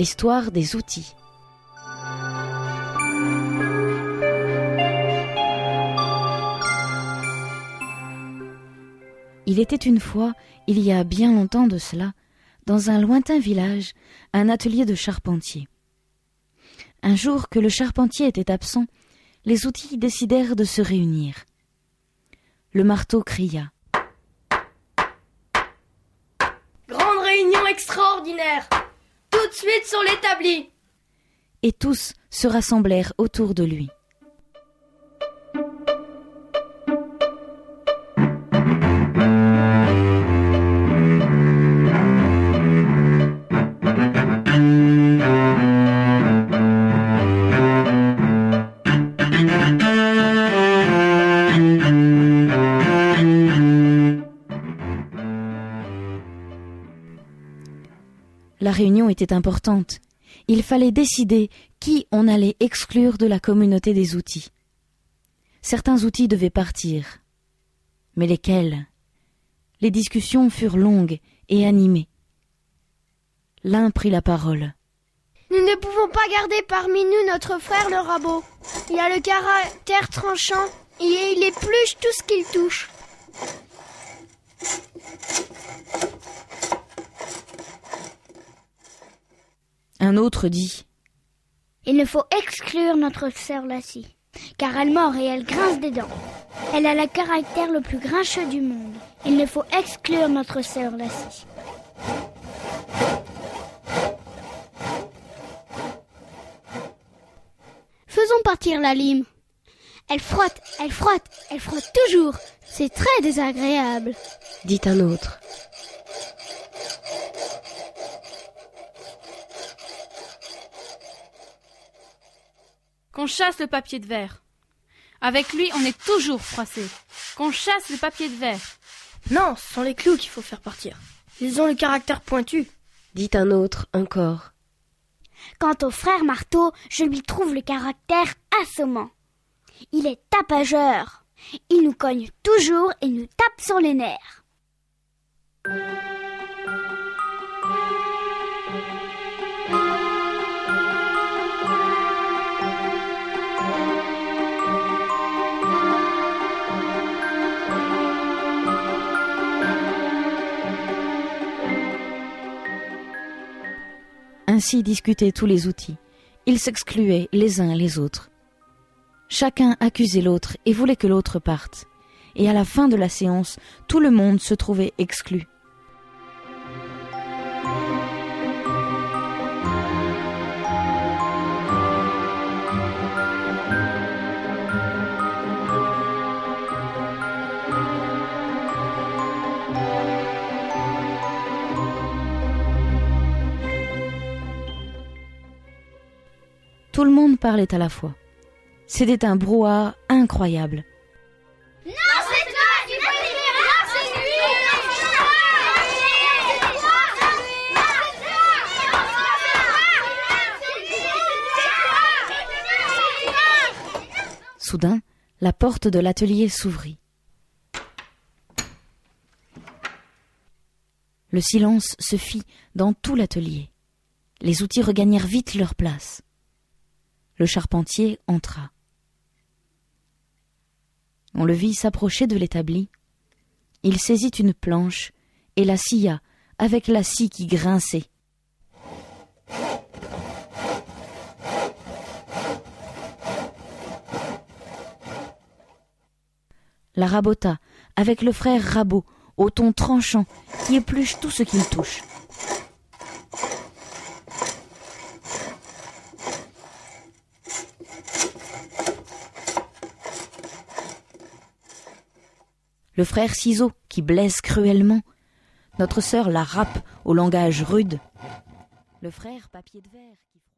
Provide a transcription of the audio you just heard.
L'histoire des outils. Il était une fois, il y a bien longtemps de cela, dans un lointain village, un atelier de charpentier. Un jour que le charpentier était absent, les outils décidèrent de se réunir. Le marteau cria. Grande réunion extraordinaire! Tout de suite sur l'établi! Et tous se rassemblèrent autour de lui. La réunion était importante. Il fallait décider qui on allait exclure de la communauté des outils. Certains outils devaient partir. Mais lesquels? Les discussions furent longues et animées. L'un prit la parole. Nous ne pouvons pas garder parmi nous notre frère le rabot. Il a le caractère tranchant et il épluche tout ce qu'il touche. Un autre dit. Il faut exclure notre sœur Lassie, car elle mord et elle grince des dents. Elle a le caractère le plus grincheux du monde. Il faut exclure notre sœur Lassie. Faisons partir la lime. Elle frotte toujours. C'est très désagréable, dit un autre. Qu'on chasse le papier de verre. Avec lui, on est toujours froissé. Qu'on chasse le papier de verre. Non, ce sont les clous qu'il faut faire partir. Ils ont le caractère pointu, dit un autre encore. Quant au frère marteau, je lui trouve le caractère assommant. Il est tapageur. Il nous cogne toujours et nous tape sur les nerfs. Ainsi discutaient tous les outils. Ils s'excluaient les uns les autres. Chacun accusait l'autre et voulait que l'autre parte. Et à la fin de la séance, tout le monde se trouvait exclu. Tout le monde parlait à la fois. C'était un brouhaha incroyable. Non, c'est toi qui peux dire, non, c'est lui. Soudain, la porte de l'atelier s'ouvrit. Le silence se fit dans tout l'atelier. Les outils regagnèrent vite leur place. Le charpentier entra. On le vit s'approcher de l'établi. Il saisit une planche et la scia avec la scie qui grinçait. La rabota avec le frère rabot au ton tranchant qui épluche tout ce qu'il touche. Le frère ciseau qui blesse cruellement. Notre sœur la râpe au langage rude. Le frère papier de verre qui